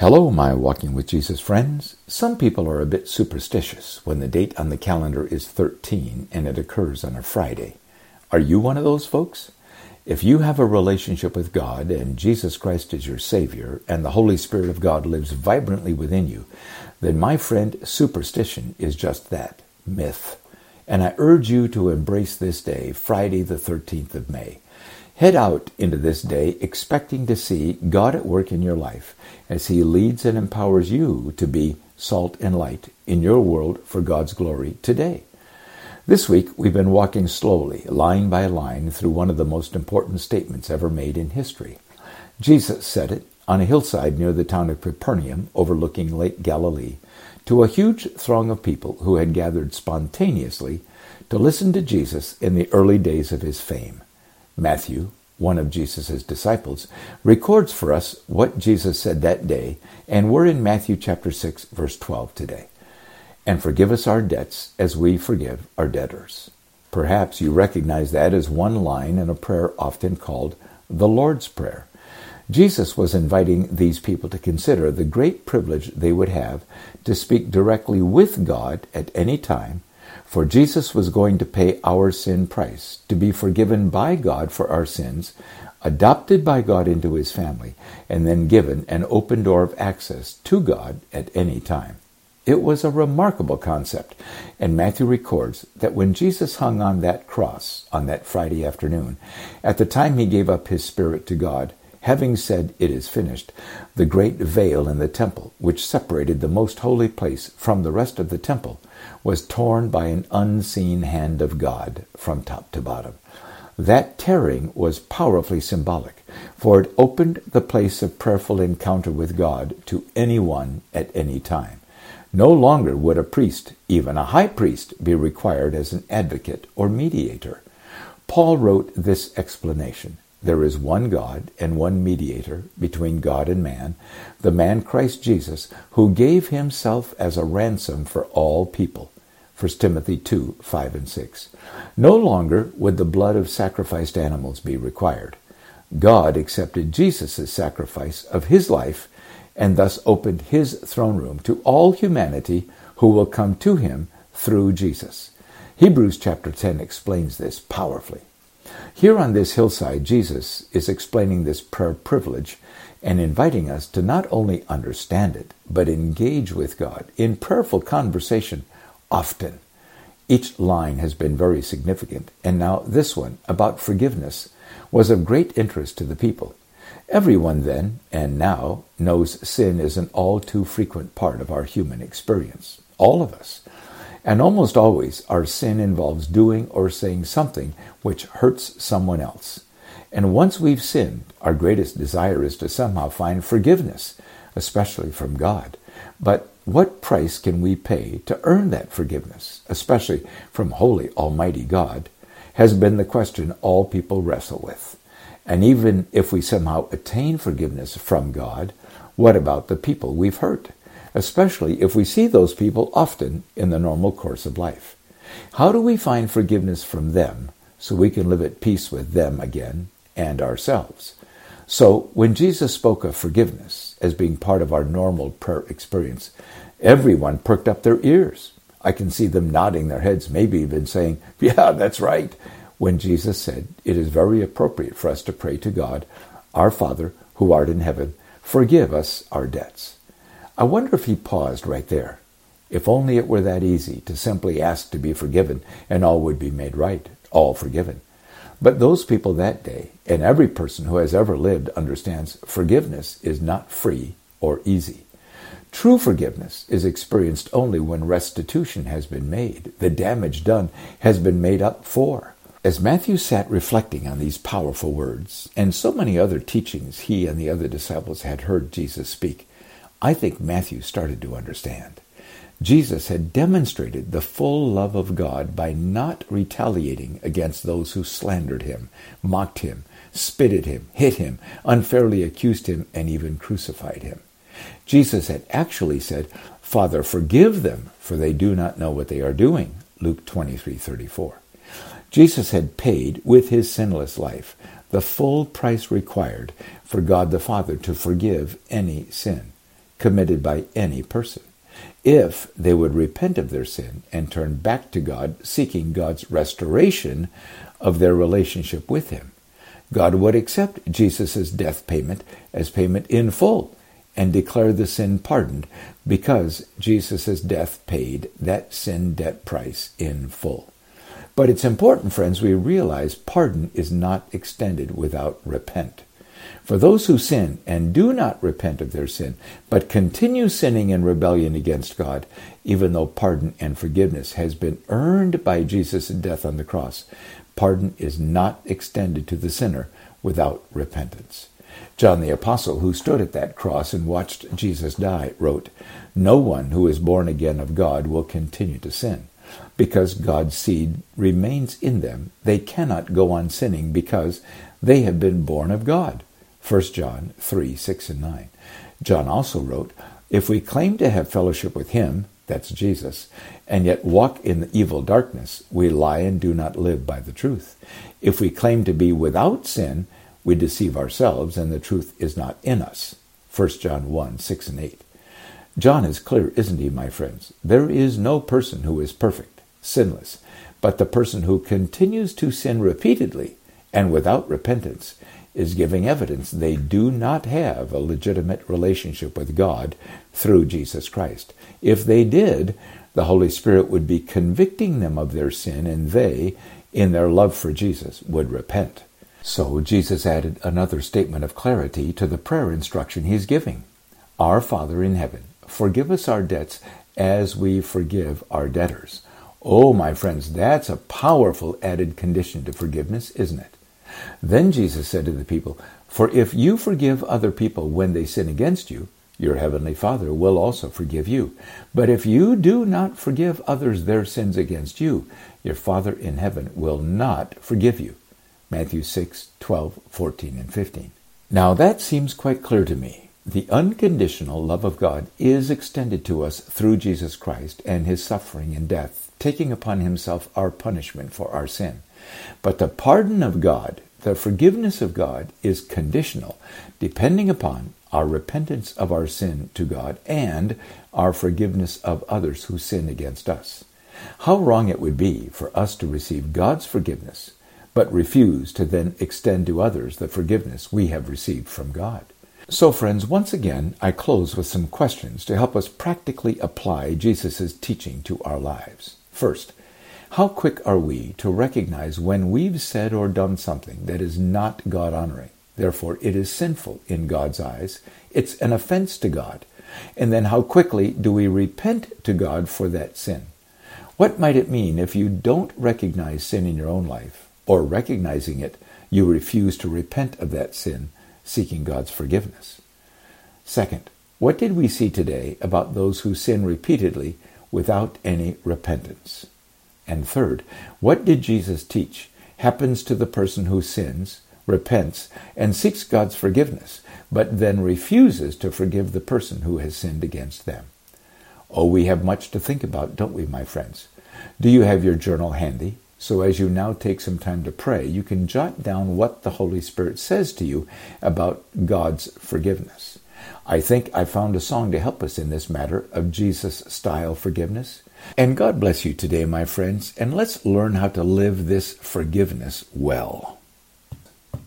Hello, my Walking with Jesus friends. Some people are a bit superstitious when the date on the calendar is 13 and it occurs on a Friday. Are you one of those folks? If you have a relationship with God and Jesus Christ is your Savior and the Holy Spirit of God lives vibrantly within you, then my friend, superstition is just that, myth. And I urge you to embrace this day, Friday the 13th of May. Head out into this day expecting to see God at work in your life as He leads and empowers you to be salt and light in your world for God's glory today. This week, we've been walking slowly, line by line, through one of the most important statements ever made in history. Jesus said it on a hillside near the town of Capernaum, overlooking Lake Galilee, to a huge throng of people who had gathered spontaneously to listen to Jesus in the early days of His fame. Matthew, one of Jesus' disciples, records for us what Jesus said that day, and we're in Matthew chapter 6, verse 12 today. And forgive us our debts as we forgive our debtors. Perhaps you recognize that as one line in a prayer often called the Lord's Prayer. Jesus was inviting these people to consider the great privilege they would have to speak directly with God at any time, for Jesus was going to pay our sin price, to be forgiven by God for our sins, adopted by God into His family, and then given an open door of access to God at any time. It was a remarkable concept, and Matthew records that when Jesus hung on that cross on that Friday afternoon, at the time He gave up His spirit to God, having said, "It is finished," the great veil in the temple, which separated the most holy place from the rest of the temple, was torn by an unseen hand of God from top to bottom. That tearing was powerfully symbolic, for it opened the place of prayerful encounter with God to anyone at any time. No longer would a priest, even a high priest, be required as an advocate or mediator. Paul wrote this explanation: "There is one God and one mediator between God and man, the man Christ Jesus, who gave Himself as a ransom for all people." 1 Timothy 2, 5 and 6. No longer would the blood of sacrificed animals be required. God accepted Jesus' sacrifice of His life and thus opened His throne room to all humanity who will come to Him through Jesus. Hebrews chapter 10 explains this powerfully. Here on this hillside, Jesus is explaining this prayer privilege and inviting us to not only understand it, but engage with God in prayerful conversation often. Each line has been very significant, and now this one, about forgiveness, was of great interest to the people. Everyone then, and now, knows sin is an all too frequent part of our human experience. All of us. And almost always our sin involves doing or saying something which hurts someone else. And once we've sinned, our greatest desire is to somehow find forgiveness, especially from God. But what price can we pay to earn that forgiveness, especially from holy, almighty God, has been the question all people wrestle with. And even if we somehow attain forgiveness from God, what about the people we've hurt? Especially if we see those people often in the normal course of life. How do we find forgiveness from them so we can live at peace with them again and ourselves? So when Jesus spoke of forgiveness as being part of our normal prayer experience, everyone perked up their ears. I can see them nodding their heads, maybe even saying, "Yeah, that's right," when Jesus said it is very appropriate for us to pray to God, "Our Father, who art in heaven, forgive us our debts." I wonder if He paused right there. If only it were that easy to simply ask to be forgiven and all would be made right, all forgiven. But those people that day, and every person who has ever lived, understands forgiveness is not free or easy. True forgiveness is experienced only when restitution has been made. The damage done has been made up for. As Matthew sat reflecting on these powerful words, and so many other teachings he and the other disciples had heard Jesus speak, I think Matthew started to understand. Jesus had demonstrated the full love of God by not retaliating against those who slandered Him, mocked Him, spit at Him, hit Him, unfairly accused Him, and even crucified Him. Jesus had actually said, "Father, forgive them, for they do not know what they are doing." Luke 23:34. Jesus had paid with His sinless life the full price required for God the Father to forgive any sin. committed by any person, if they would repent of their sin and turn back to God, seeking God's restoration of their relationship with him. God would accept Jesus' death payment as payment in full and declare the sin pardoned because Jesus' death paid that sin debt price in full. But it's important, friends, we realize pardon is not extended without repent. For those who sin and do not repent of their sin, but continue sinning in rebellion against God, even though pardon and forgiveness has been earned by Jesus' death on the cross, pardon is not extended to the sinner without repentance. John the Apostle, who stood at that cross and watched Jesus die, wrote, "No one who is born again of God will continue to sin. Because God's seed remains in them, they cannot go on sinning because they have been born of God." 1 John 3, 6 and 9. John also wrote, "If we claim to have fellowship with him," that's Jesus, "and yet walk in the evil darkness, we lie and do not live by the truth. If we claim to be without sin, we deceive ourselves, and the truth is not in us." 1 John 1, 6 and 8. John is clear, isn't he, my friends? There is no person who is perfect, sinless, but the person who continues to sin repeatedly and without repentance is giving evidence they do not have a legitimate relationship with God through Jesus Christ. If they did, the Holy Spirit would be convicting them of their sin, and they, in their love for Jesus, would repent. So Jesus added another statement of clarity to the prayer instruction he's giving. "Our Father in heaven, forgive us our debts as we forgive our debtors." Oh, my friends, that's a powerful added condition to forgiveness, isn't it? Then Jesus said to the people, "For if you forgive other people when they sin against you, your heavenly Father will also forgive you. But if you do not forgive others their sins against you, your Father in heaven will not forgive you." Matthew 6, 12, 14, and 15. Now that seems quite clear to me. The unconditional love of God is extended to us through Jesus Christ and his suffering and death, taking upon himself our punishment for our sin. But the pardon of God, the forgiveness of God, is conditional, depending upon our repentance of our sin to God and our forgiveness of others who sin against us. How wrong it would be for us to receive God's forgiveness, but refuse to then extend to others the forgiveness we have received from God. So, friends, once again, I close with some questions to help us practically apply Jesus' teaching to our lives. First, how quick are we to recognize when we've said or done something that is not God-honoring? Therefore, it is sinful in God's eyes. It's an offense to God. And then how quickly do we repent to God for that sin? What might it mean if you don't recognize sin in your own life, or recognizing it, you refuse to repent of that sin, seeking God's forgiveness? Second, what did we see today about those who sin repeatedly without any repentance? And third, what did Jesus teach happens to the person who sins, repents, and seeks God's forgiveness, but then refuses to forgive the person who has sinned against them? Oh, we have much to think about, don't we, my friends? Do you have your journal handy? So as you now take some time to pray, you can jot down what the Holy Spirit says to you about God's forgiveness. I think I found a song to help us in this matter of Jesus-style forgiveness. And God bless you today, my friends, and let's learn how to live this forgiveness well.